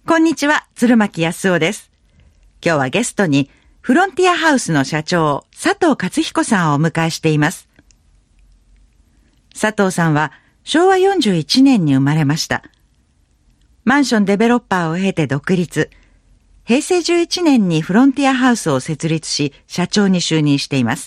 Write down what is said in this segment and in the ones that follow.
こんにちは、鶴巻康夫です。今日はゲストにフロンティアハウスの社長、佐藤勝彦さんをお迎えしています。佐藤さんは昭和41年に生まれました。マンションデベロッパーを経て独立。平成11年にフロンティアハウスを設立し、社長に就任しています。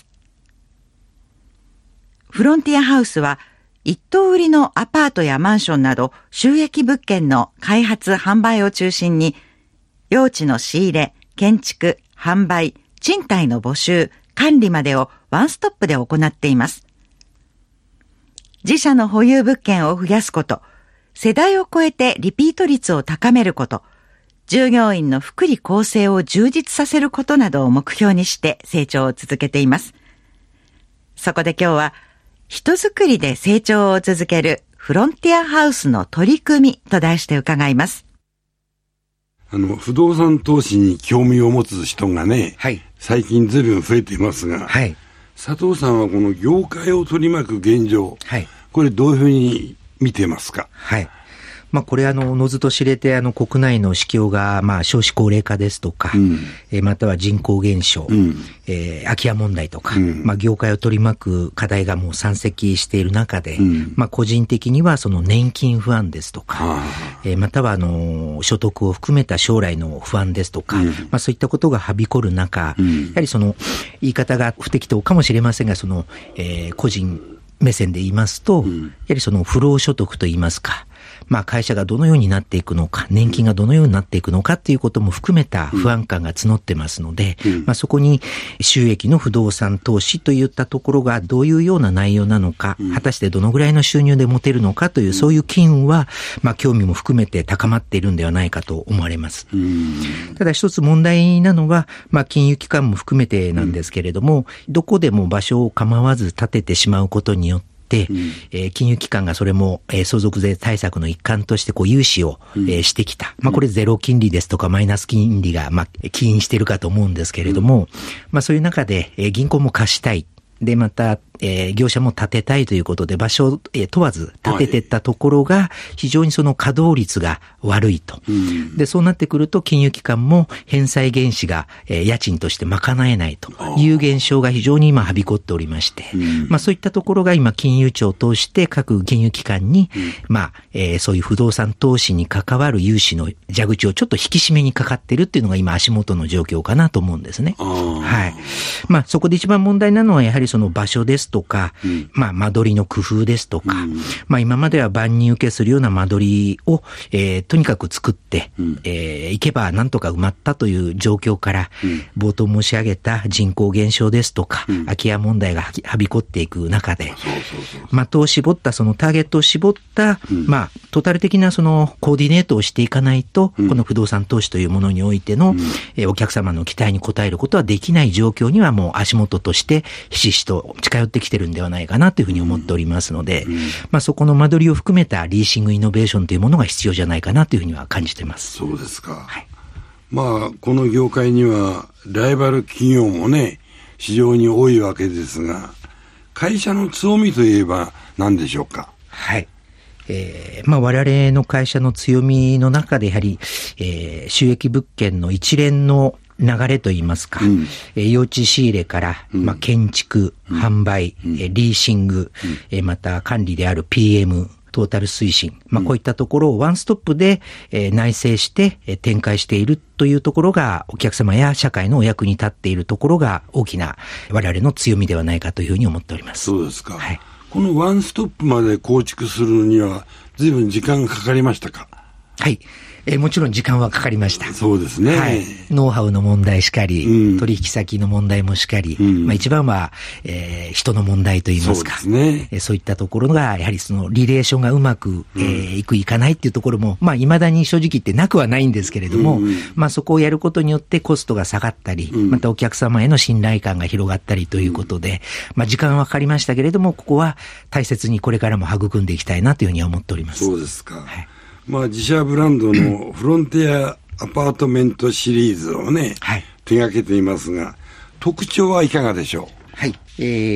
フロンティアハウスは、一棟売りのアパートやマンションなど収益物件の開発・販売を中心に、用地の仕入れ、建築、販売、賃貸の募集、管理までをワンストップで行っています。自社の保有物件を増やすこと、世代を超えてリピート率を高めること、従業員の福利厚生を充実させることなどを目標にして成長を続けています。そこで今日は、人づくりで成長を続けるフロンティアハウスの取り組みと題して伺います。 不動産投資に興味を持つ人がね、はい、最近ずいぶん増えていますが、はい、佐藤さんはこの業界を取り巻く現状、はい、これどういうふうに見てますか？ はい。これのずと知れて国内の市況が少子高齢化ですとか、または人口減少、空き家問題とか、業界を取り巻く課題がもう山積している中で、個人的にはその年金不安ですとか、または所得を含めた将来の不安ですとか、そういったことがはびこる中、やはり言い方が不適当かもしれませんが、個人目線で言いますと、やはり不労所得と言いますか、会社がどのようになっていくのか、年金がどのようになっていくのかということも含めた不安感が募ってますので、そこに収益の不動産投資といったところがどういうような内容なのか、果たしてどのぐらいの収入で持てるのかという、そういう機運は、興味も含めて高まっているんではないかと思われます。ただ一つ問題なのは、金融機関も含めてなんですけれども、どこでも場所を構わず建ててしまうことによって、金融機関がそれも相続税対策の一環として融資をしてきた。これゼロ金利ですとかマイナス金利が起因しているかと思うんですけれども、そういう中で銀行も貸したい。で、また、業者も建てたいということで場所を問わず建てていったところが非常にその稼働率が悪いと。で、そうなってくると金融機関も返済原資が家賃として賄えないという現象が非常に今はびこっておりまして、そういったところが今金融庁を通して各金融機関に、そういう不動産投資に関わる融資の蛇口をちょっと引き締めにかかっているっていうのが今足元の状況かなと思うんですね。はい。そこで一番問題なのはやはりその場所ですとか、間取りの工夫ですとか、今までは万人受けするような間取りを、とにかく作って、いけばなんとか埋まったという状況から、冒頭申し上げた人口減少ですとか、空き家問題がはびこっていく中で、的を絞ったそのターゲットを絞った、トータル的なそのコーディネートをしていかないと、この不動産投資というものにおいての、お客様の期待に応えることはできない状況にはもう足元としてひしひしと近寄ってきてるんではないかなというふうに思っておりますので、そこの間取りを含めたリーシングイノベーションというものが必要じゃないかなというふうには感じています。 そうですか。はい、この業界にはライバル企業もね、非常に多いわけですが、会社の強みといえば何でしょうか？ はい。我々の会社の強みの中でやはり、収益物件の一連の流れといいますか、用地仕入れから、建築、販売、リーシング、また管理である PM、トータル推進、こういったところをワンストップで、内製して展開しているというところがお客様や社会のお役に立っているところが大きな我々の強みではないかというふうに思っております。 そうですか。はい、このワンストップまで構築するには随分時間がかかりましたか？ はい。もちろん時間はかかりました。 そうですね。 はい。ノウハウの問題しかり、取引先の問題もしかり、一番は、人の問題といいますか。そうですね。そういったところが、やはりそのリレーションがうまく、いかないっていうところも、未だに正直言ってなくはないんですけれども、そこをやることによってコストが下がったり、またお客様への信頼感が広がったりということで、時間はかかりましたけれども、ここは大切にこれからも育んでいきたいなというふうに思っております。 そうですか。はい。自社ブランドのフロンティアアパートメントシリーズをね、手掛けていますが、特徴はいかがでしょう？ はい。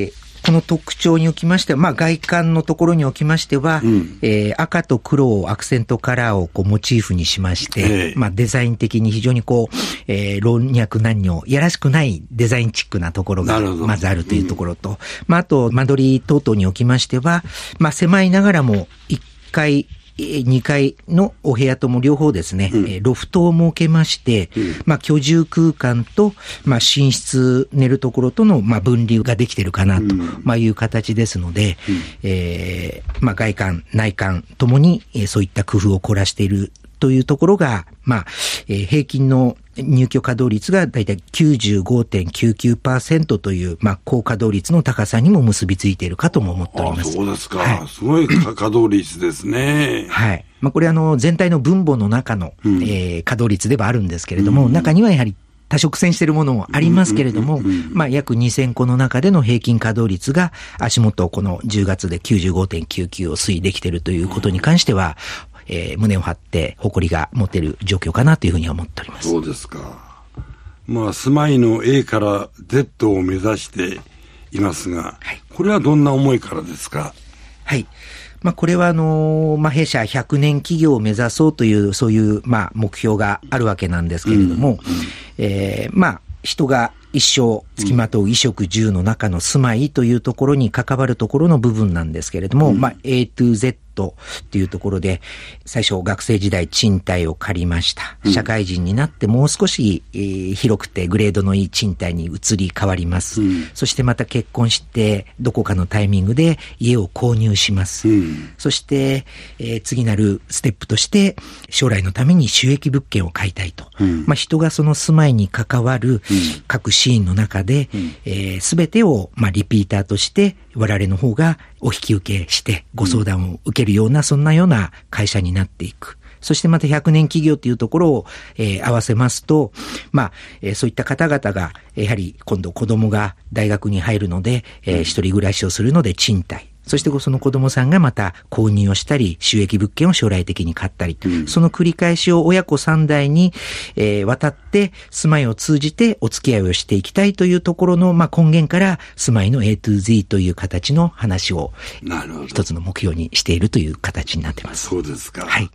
この特徴におきましては、外観のところにおきましては、赤と黒をアクセントカラーをモチーフにしまして、デザイン的に非常に老若男女、やらしくないデザインチックなところがまずあるというところと、あと間取り等々におきましては、狭いながらも1階、2階のお部屋とも両方ですね、ロフトを設けまして、居住空間と、寝室、寝るところとの、分離ができているかなと、いう形ですので、外観、内観ともに、そういった工夫を凝らしているというところが、平均の入居稼働率がだいたい 95.99% という、高稼働率の高さにも結びついているかとも思っております。 そうですか。すごい稼働率ですね。 はい。これ全体の分母の中の、稼働率ではあるんですけれども、中にはやはり多色線しているものもありますけれども、約2000戸の中での平均稼働率が足元この10月で 95.99 を推移できているということに関しては、胸を張って誇りが持てる状況かなというふうに思っております。 そうですか。住まいの A から Z を目指していますが、これはどんな思いからですか？ はい。これは弊社100年企業を目指そうという、そういう、目標があるわけなんですけれども、人が一生付きまとう衣食住の中の住まいというところに関わるところの部分なんですけれども、A to Zっていうところで、最初学生時代賃貸を借りました。社会人になってもう少し、広くてグレードのいい賃貸に移り変わります。そしてまた結婚してどこかのタイミングで家を購入します。そして、次なるステップとして将来のために収益物件を買いたいと。人がその住まいに関わる各シーンの中で、すべてをリピーターとして我々の方がお引き受けしてご相談を受けるような、そんなような会社になっていく。そしてまた100年企業というところを、合わせますと、そういった方々が、やはり今度子供が大学に入るので、一人暮らしをするので賃貸。そしてその子供さんがまた購入をしたり、収益物件を将来的に買ったり、その繰り返しを親子3代に、わたって住まいを通じてお付き合いをしていきたいというところの、根源から住まいの A to Z という形の話を一つの目標にしているという形になっています。 そうですか。 はい。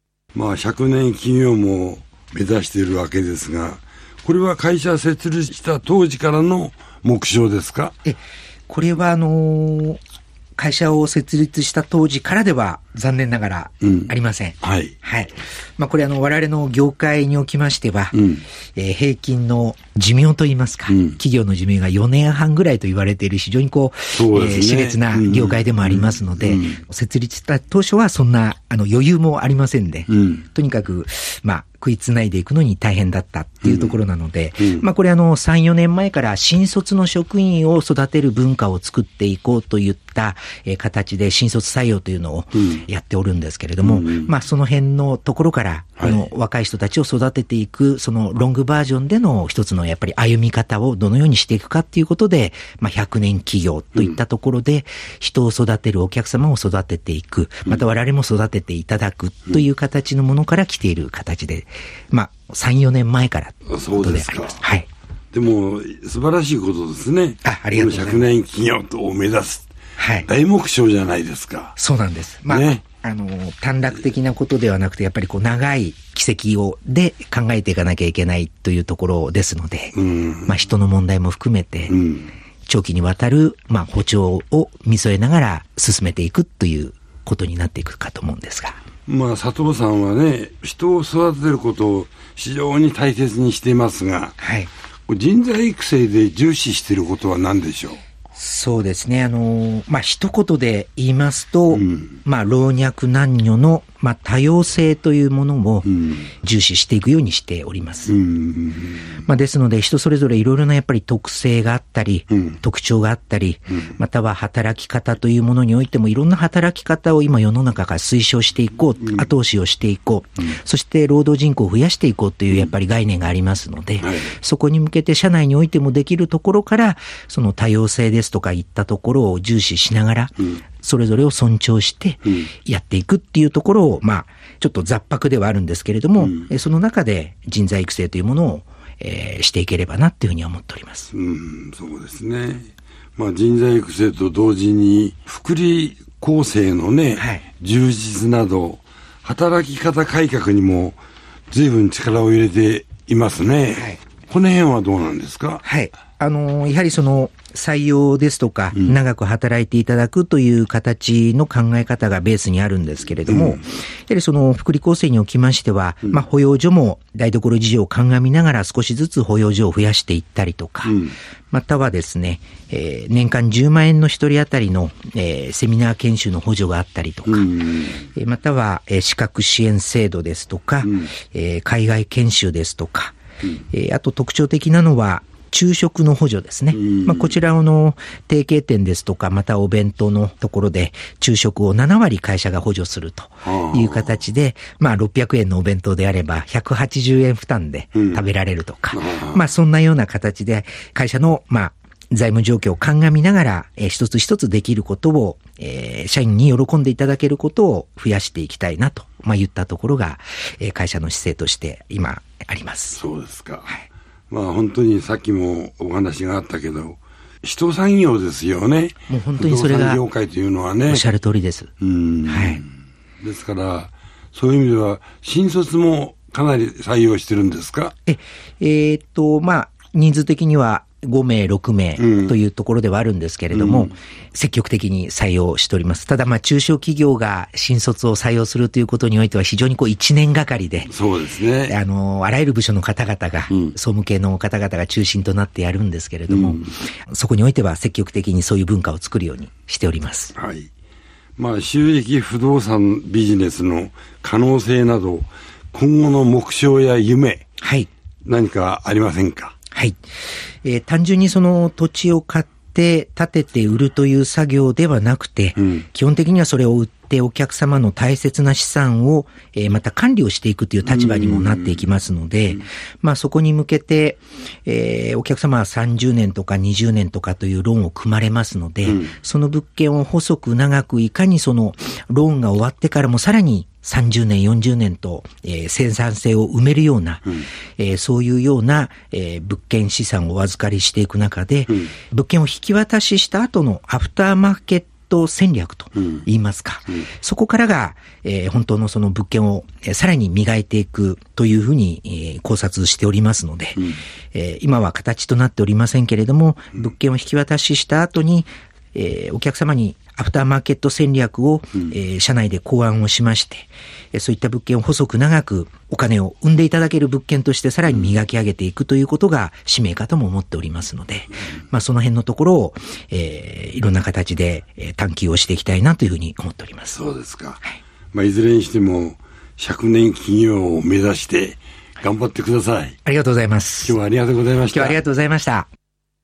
100年企業も目指しているわけですが、これは会社設立した当時からの目標ですか？ これは会社を設立した当時からでは残念ながらありません。 はい。 はい。これ我々の業界におきましては、平均の寿命といいますか、企業の寿命が4年半ぐらいと言われている非常に熾烈な業界でもありますので、設立した当初はそんな余裕もありませんで、とにかく、食いつないでいくのに大変だったっていうところなので、これ3、4年前から新卒の職員を育てる文化を作っていこうといった形で新卒採用というのをやっておるんですけれども、その辺のところからこの若い人たちを育てていくそのロングバージョンでの一つのやっぱり歩み方をどのようにしていくかっていうことで、100年企業といったところで人を育てるお客様を育てていく、また我々も育てていただくという形のものから来ている形で、3、4年前からということであります。はい。 でも素晴らしいことですね。 ありがとうございます。 100年企業を目指す。はい。大目標じゃないですか。 そうなんです。短絡的なことではなくて、やっぱり長い軌跡で考えていかなきゃいけないというところですので、人の問題も含めて、長期にわたる、歩調を見据えながら進めていくということになっていくかと思うんですが。 佐藤さんはね、人を育てることを非常に大切にしていますが、はい。人材育成で重視していることは何でしょう？ そうですね。一言で言いますと、老若男女の、多様性というものを重視していくようにしております。ですので、人それぞれいろいろなやっぱり特性があったり、特徴があったり、または働き方というものにおいてもいろんな働き方を今世の中から推奨していこう、後押しをしていこう、そして労働人口を増やしていこうというやっぱり概念がありますので、そこに向けて社内においてもできるところから、その多様性ですとかいったところを重視しながら、それぞれを尊重してやっていくっていうところを、ちょっと雑白ではあるんですけれども、その中で人材育成というものを、していければなっていうふうに思っております。 そうですね。 人材育成と同時に福利厚生のね、充実など働き方改革にも随分力を入れていますね。この辺はどうなんですか？ やはりその採用ですとか、長く働いていただくという形の考え方がベースにあるんですけれども、やはりその福利厚生におきましては、保養所も台所事情を鑑みながら少しずつ保養所を増やしていったりとか、またはですね、年間10万円の一人当たりの、セミナー研修の補助があったりとか、または、資格支援制度ですとか、海外研修ですとか、あと特徴的なのは、昼食の補助ですね。こちらの提携店ですとか、またお弁当のところで昼食を7割会社が補助するという形で、600円のお弁当であれば180円負担で食べられるとか、そんなような形で会社の財務状況を鑑みながら、一つ一つできることを、社員に喜んでいただけることを増やしていきたいなと、言ったところが、会社の姿勢として今あります。 そうですか。本当にさっきもお話があったけど、一産業ですよね。 もう本当にそれが、 業界というのはね。 おっしゃる通りです。 ですから、そういう意味では、新卒もかなり採用してるんですか？ 人数的には5名、6名というところではあるんですけれども、積極的に採用しております。ただ、中小企業が新卒を採用するということにおいては非常に1年がかりで、 そうですね。 あらゆる部署の方々が、総務系の方々が中心となってやるんですけれども、そこにおいては積極的にそういう文化を作るようにしております。 収益不動産ビジネスの可能性など、今後の目標や夢、何かありませんか？ 単純にその土地を買って建てて売るという作業ではなくて、基本的にはそれを売ってお客様の大切な資産を、また管理をしていくという立場にもなっていきますので、そこに向けて、お客様は30年とか20年とかというローンを組まれますので、その物件を細く長くいかにそのローンが終わってからもさらに30年、40年と、生産性を埋めるような、そういうような、物件資産をお預かりしていく中で、物件を引き渡しした後のアフターマーケット戦略と言いますか、そこからが、本当のその物件を、さらに磨いていくというふうに、考察しておりますので、今は形となっておりませんけれども、物件を引き渡しした後に、お客様にアフターマーケット戦略を、社内で考案をしまして、そういった物件を細く長くお金を生んでいただける物件としてさらに磨き上げていくということが使命かとも思っておりますので、その辺のところを、いろんな形で探求をしていきたいなというふうに思っております。 そうですか。いずれにしても100年企業を目指して頑張ってください。 ありがとうございます。 今日はありがとうございました。 今日はありがとうございました。